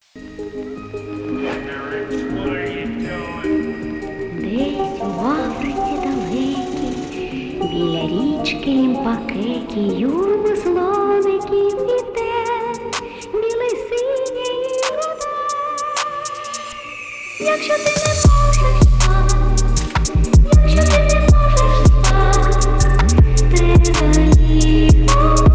Десь у Африці далекій, біля річки Лімпакекі, юрбу слоників іде, білий синій і руда. Якщо ти не можеш спати, якщо ти не можеш спати, ти за нього.